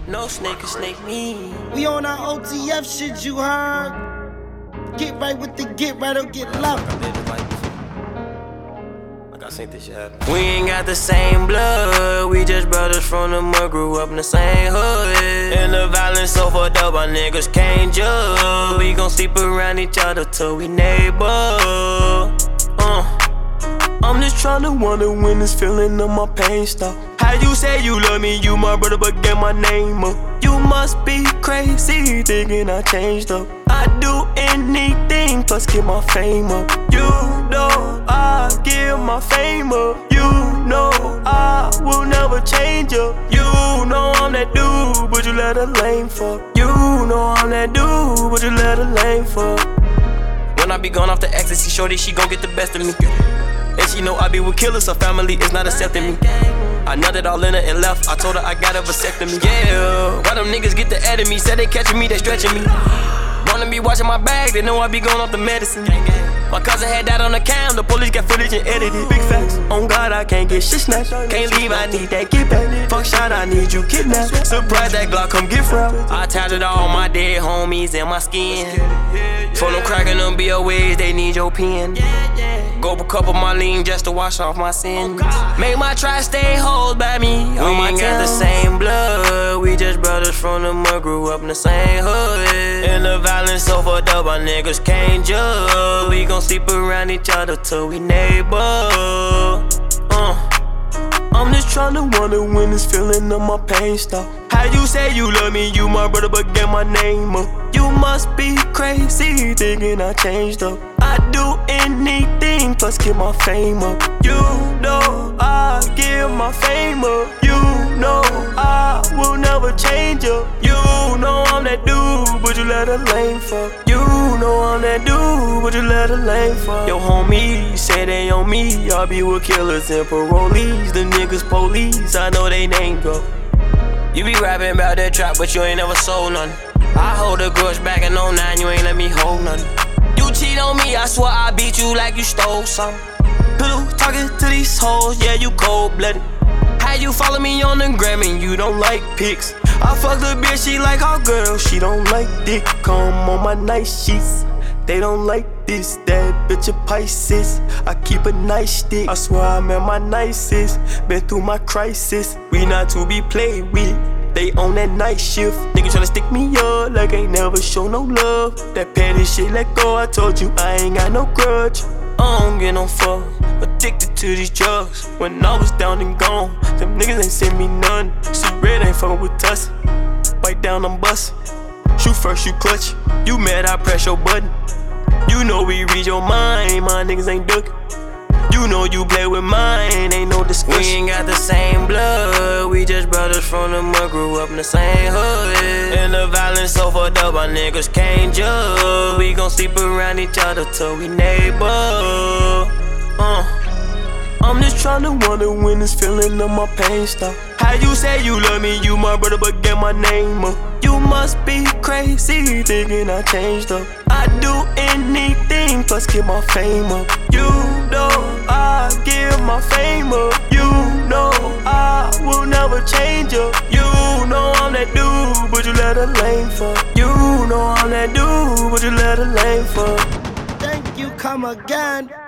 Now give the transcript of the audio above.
No snake can snake me. We on our OTF shit, you heard? Get right with the get right or get left. Like I seen this shit happen. We ain't got the same blood. We just brothers from the mud, grew up in the same hood. And the violence so fucked up, our niggas can't judge. We gon' sleep around each other till we neighbor. I'm just tryna wonder when this feeling of my pain stop. How you say you love me, you my brother, but get my name up. You must be crazy, thinking I changed up. I do anything, plus get my fame up. You know I give my fame up. You know I will never change up. You know I'm that dude, but you let a lame fuck. You know I'm that dude, but you let a lame fuck. When I be gone off the ecstasy, shorty, she gon' get the best of me. And she know I be with killers, her family is not accepting me. I nutted all in her and left, I told her I got a vasectomy. Yeah, why them niggas get the edit me? Said they catching me, they stretching me. Wanna be watching my bag, they know I be going off the medicine. My cousin had that on the cam, the police got footage and edited. Big facts, on God I can't get shit snatched. Can't leave, I need that get back. Fuck shot, I need you kidnapped. Surprise that Glock come get from. I tatted all my dead homies in my skin. For them cracking them BOAs, they need your pen. Go a couple my lean just to wash off my sins. Make my tri-state hold by me. We ain't got the same blood. We just brothers from the mud, grew up in the same hood. And the violence so fucked up, our niggas can't judge. We gon' sleep around each other till we neighbor. I'm just tryna wonder when this feeling of my pain stop. How you say you love me, you my brother, but get my name up. You must be crazy, thinking I changed up. I do anything, plus get my fame up. You know I give my fame up. You know I will never change up. You know I'm that dude, but you let a lame fuck. You know I'm that dude, but you let a lame fuck. Yo homie, say they on me. I be with killers and parolees. The niggas police, I know they name drop. You be rapping about that trap, but you ain't never sold none. I hold a grudge back in 09, you ain't let me hold none. You cheat on me, I swear I beat you like you stole something. Pillow talking to these hoes, yeah, you cold-blooded. How you follow me on the gram and you don't like pics? I fuck the bitch, she like her girl, she don't like dick. Come on my night sheets, they don't like this. That bitch a Pisces, I keep a nice stick. I swear I'm at my nicest, been through my crisis. We not to be played with, they on that night shift. Niggas tryna stick me up like ain't never show no love. That petty shit let go, I told you I ain't got no grudge. I don't get no fuck, addicted to these drugs. When I was down and gone, them niggas ain't send me none. See red ain't fuckin' with us, bite down I'm bustin'. Shoot first, you clutch, you mad I press your button. You know we read your mind, my niggas ain't duckin'. You know you play with mine, ain't no discussion. We ain't got the same blood. We just brothers from the mud, grew up in the same hood. And the violence so fucked up, our niggas can't judge. We gon' sleep around each other till we neighbor. I'm just tryna wonder when this feeling of my pain stop. How you say you love me, you my brother, but get my name up. You must be crazy, thinking I changed up. I do anything, plus get my fame up. You know I give my fame up. You know I will never change up. You know I'm that dude, but you let a lame fuck. You know I'm that dude, but you let a lame fuck. Thank you, come again.